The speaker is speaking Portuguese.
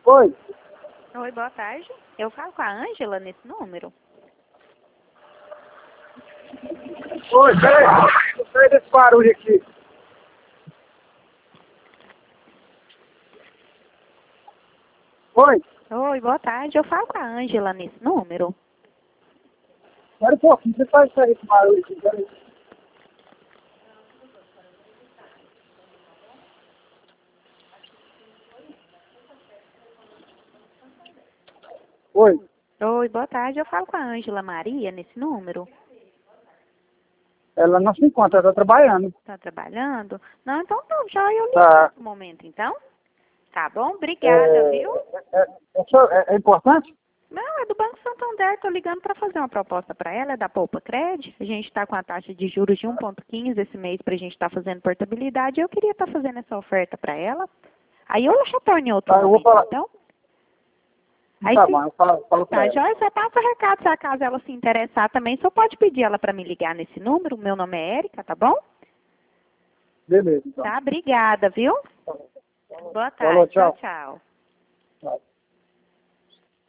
Oi. Oi, boa tarde. Eu falo com a Ângela nesse número? Oi, peraí. Sai desse barulho aqui. Oi. Oi, boa tarde. Eu falo com a Ângela nesse número? Espera um pouquinho. Você pode sair desse barulho aqui. Peraí. Oi. Oi, boa tarde. Eu falo com a Ângela Maria nesse número? Ela não se encontra, ela tá trabalhando. Tá trabalhando? Não, então não, já eu ligo Tá. no momento, então. Tá bom? Obrigada, viu? É importante? Não, é do Banco Santander. Tô ligando para fazer uma proposta para ela, é da Poupa Cred. A gente está com a taxa de juros de 1,15 esse mês para a gente estar fazendo portabilidade. Eu queria estar fazendo essa oferta para ela. Aí eu retorno em outro Tá, eu vou momento, falar. então. Aí Tá se bom, eu falo pra Tá, ela. Joia, você passa o recado, se acaso ela se interessar também, só pode pedir ela para me ligar nesse número. Meu nome é Érica, tá bom? Beleza, então. Tá, obrigada, viu? Boa Falou, tarde, tchau, tchau. tchau. Tchau.